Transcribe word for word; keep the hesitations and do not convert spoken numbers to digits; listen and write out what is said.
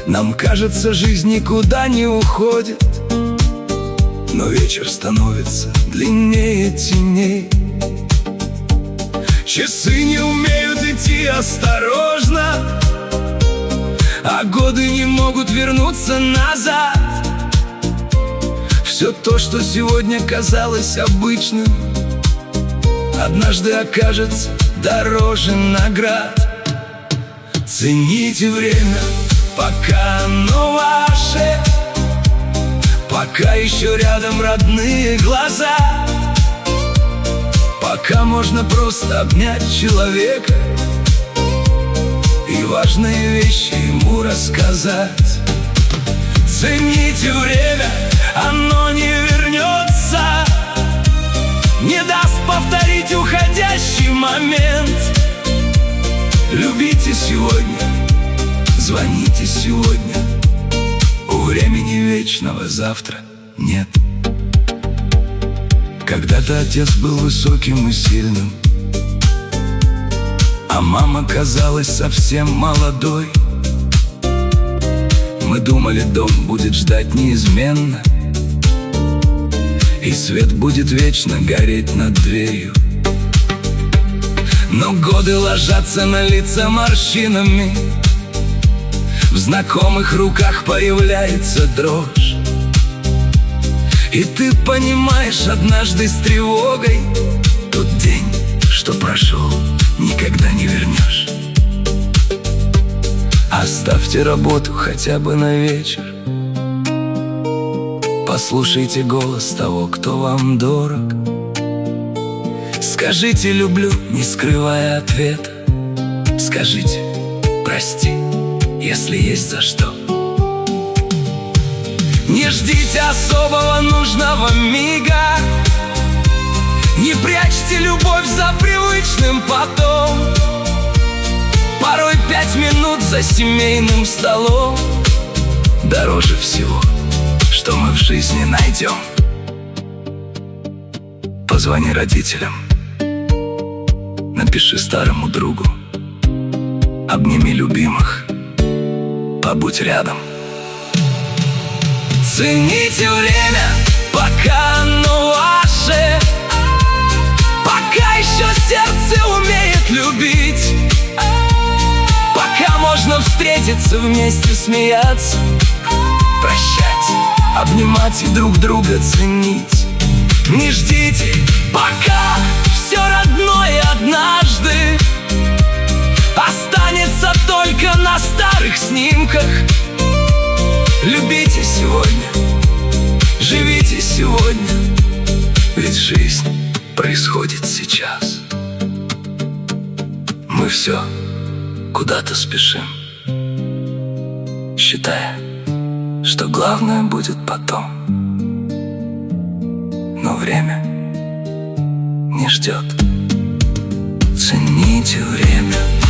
Нам кажется, жизнь никуда не уходит, но вечер становится длиннее теней. Часы не умеют идти осторожно, а годы не могут вернуться назад. Все то, что сегодня казалось обычным, однажды окажется дороже наград. Цените время, пока оно ваше, пока еще рядом родные глаза, пока можно просто обнять человека и важные вещи ему рассказать. Цените время, оно не вернется, не даст повторить уходящий момент. Любите сегодня, звоните сегодня, у времени вечного завтра нет. Когда-то отец был высоким и сильным, а мама казалась совсем молодой. Мы думали, дом будет ждать неизменно, и свет будет вечно гореть над дверью. Но годы ложатся на лица морщинами, в знакомых руках появляется дрожь. И ты понимаешь однажды с тревогой, тот день, что прошел, никогда не вернешь. Оставьте работу хотя бы на вечер, послушайте голос того, кто вам дорог. Скажите «люблю», не скрывая ответа. Скажите «прости», если есть за что. Не ждите особого нужного мига, не прячьте любовь за привычным потом. Порой пять минут за семейным столом дороже всего, что мы в жизни найдем. Позвони родителям, напиши старому другу, обними любимых, побудь рядом. Цените время, пока оно ваше, пока еще сердце умеет любить, пока можно встретиться вместе, смеяться, прощать, обнимать и друг друга ценить. Не ждите, пока все родное однажды останется только на старых снимках. Любите сегодня, живите сегодня, ведь жизнь происходит сейчас. Мы все куда-то спешим, считая, что главное будет потом. Но время не ждет. Цените время.